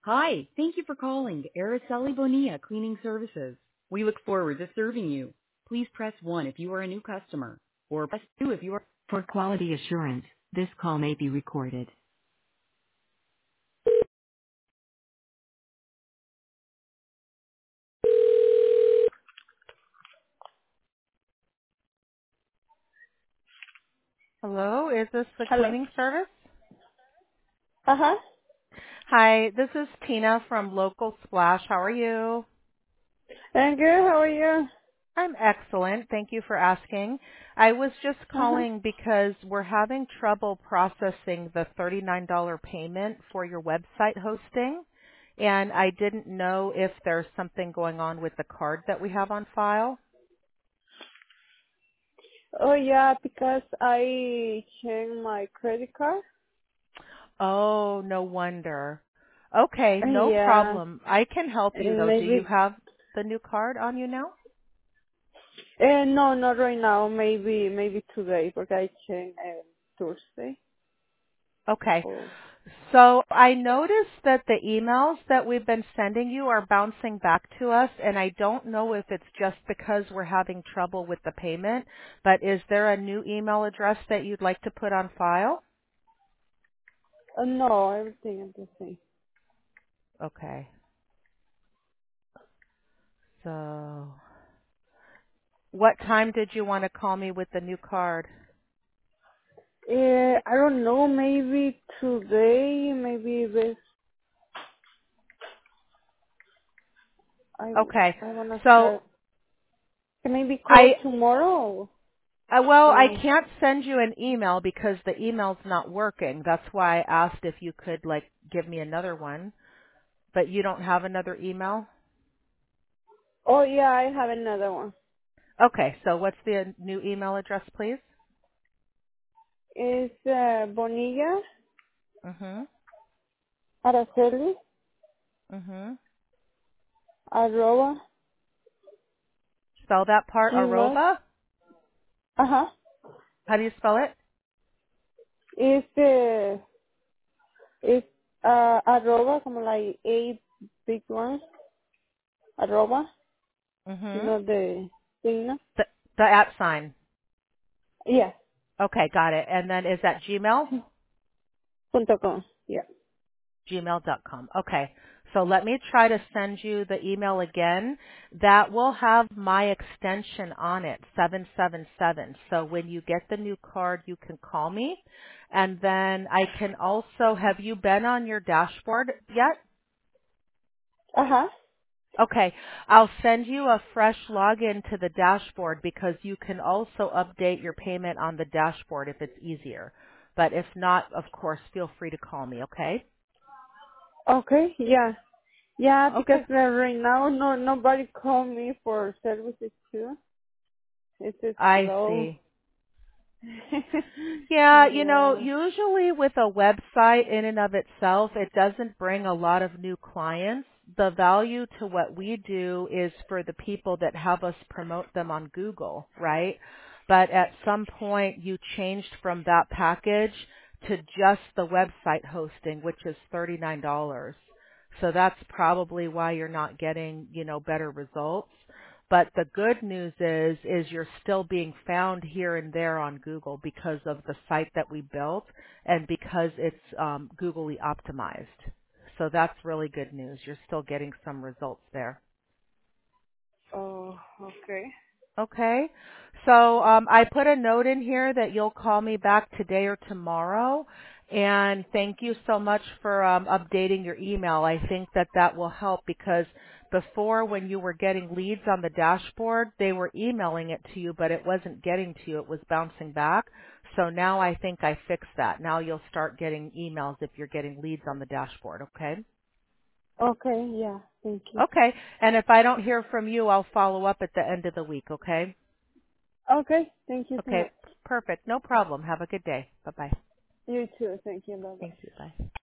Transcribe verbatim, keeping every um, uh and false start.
Hi, thank you for calling Araceli Bonilla Cleaning Services. We look forward to serving you. Please press one if you are a new customer, or press two if you are... For quality assurance, this call may be recorded. Hello, is this the Hello. cleaning service? Uh-huh. Hi, this is Tina from Local Splash. How are you? I'm good. How are you? I'm excellent. Thank you for asking. I was just Uh-huh. calling because we're having trouble processing the thirty-nine dollars payment for your website hosting, and I didn't know if there's something going on with the card that we have on file. Oh, yeah, because I changed my credit card. Oh, no wonder. Okay, no Yeah, problem. I can help you and though. Do you maybe... have the new card on you now? Uh, no, not right now. Maybe maybe today, because I changed uh, Thursday. Okay. Oh. So I noticed that the emails that we've been sending you are bouncing back to us, and I don't know if it's just because we're having trouble with the payment, but is there a new email address that you'd like to put on file? Uh, no, everything is the same. Okay. So what time did you want to call me with the new card? Uh, I don't know, maybe today, maybe this, I, Okay. I want to So start, can maybe call I tomorrow? Uh, well, I Oh, can't send you an email because the email's not working. That's why I asked if you could like give me another one. But you don't have another email? oh yeah, I have another one. Okay, so what's the new email address, please? It's uh, Bonilla, Mhm. Araceli, Mhm. arroba, Spell that part gmail, Arova? ajá, How do you spell it? it's, uh, it's, uh, arroba, como like eight big ones, arroba, you Mhm. know the thing, no? The the at sign. Yeah, Okay, got it. And then is that Gmail? punto com, yeah. gmail dot com. Okay. So let me try to send you the email again. That will have my extension on it, seven seven seven. So when you get the new card, you can call me. And then I can also, have you been on your dashboard yet? Ajá, Okay. I'll send you a fresh login to the dashboard because you can also update your payment on the dashboard if it's easier. But if not, of course, feel free to call me, okay? okay, yeah. Yeah, because Okay. uh, right now no nobody called me for services too. It's just I slow. see. Yeah, you know, Yeah. usually with a website in and of itself, it doesn't bring a lot of new clients. The value to what we do is for the people that have us promote them on Google, right? But at some point you changed from that package to just the website hosting, which is thirty-nine dollars. So that's probably why you're not getting, you know, better results. But the good news is, is you're still being found here and there on Google because of the site that we built and because it's um, Googly optimized. So that's really good news. You're still getting some results there. Oh, okay. Okay. So um, I put a note in here that you'll call me back today or tomorrow. And thank you so much for um, updating your email. I think that that will help because before when you were getting leads on the dashboard, they were emailing it to you, but it wasn't getting to you. It was bouncing back. So now I think I fixed that. Now you'll start getting emails if you're getting leads on the dashboard. Okay. Okay, yeah. Thank you. Okay. And if I don't hear from you, I'll follow up at the end of the week. Okay. Okay, thank you so Okay, much. perfect. No problem. Have a good day. Bye-bye. You too. Thank you. Bye bye. Thank you. Bye.